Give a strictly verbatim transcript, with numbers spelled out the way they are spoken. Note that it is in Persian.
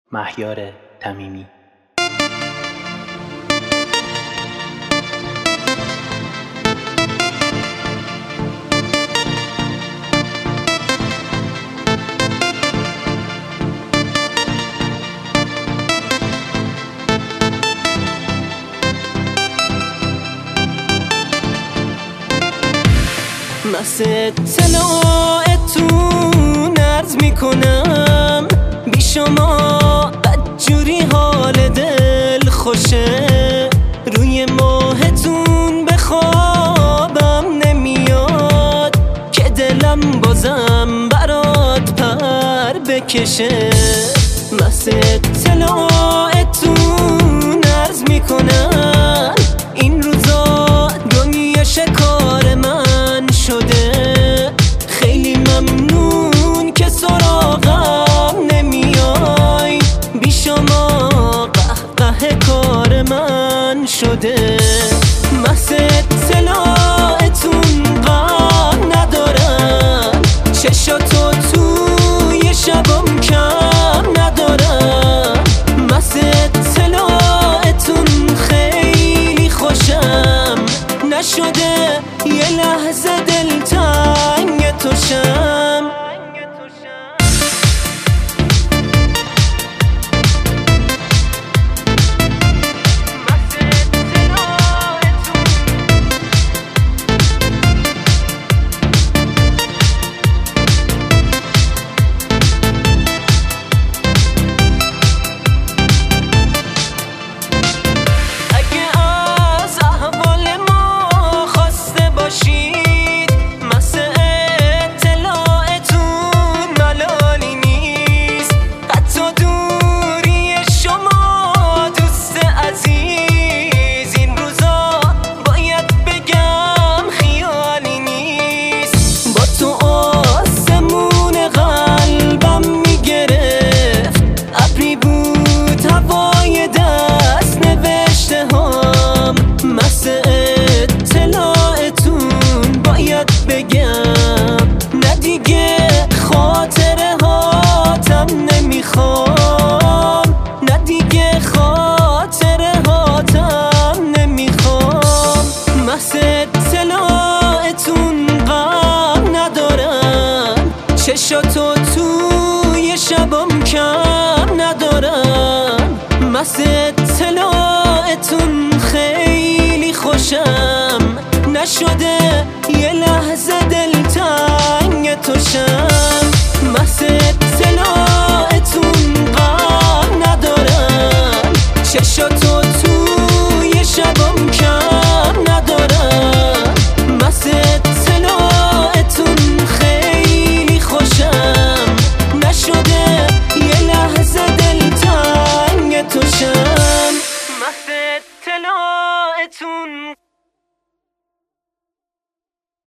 مهیار تمیمی. محض اطلاعتون عرض میکنم بی شما بدجوری حال دل خوشه. روی ماهتون به خوابم نمیاد که دلم بازم برات پر بکشه. محض اطلاعتون عرض میکنم این روزا دنیا شکار من شده. خیلی ممنون که سراغم نمیای، بی شما قهقه کار من شده. محض اطلاعتون غم ندارم، چشاتو توی شبم کم ندارم. محض اطلاعتون خیلی خوشم نشده یه لحظه دلتنگ توشم. چشاتو توی شبم کم ندارم. محض اطلاعتون خیلی خوشم نشده یه لحظه دلتنگ توشم. محض اطلاعتون غم ندارم، چشاتو توی شبم کم ندارم. محض اطلاعتون خیلی خوشم نشده یه لحظه دلتنگ توشم. محض اطلاعتون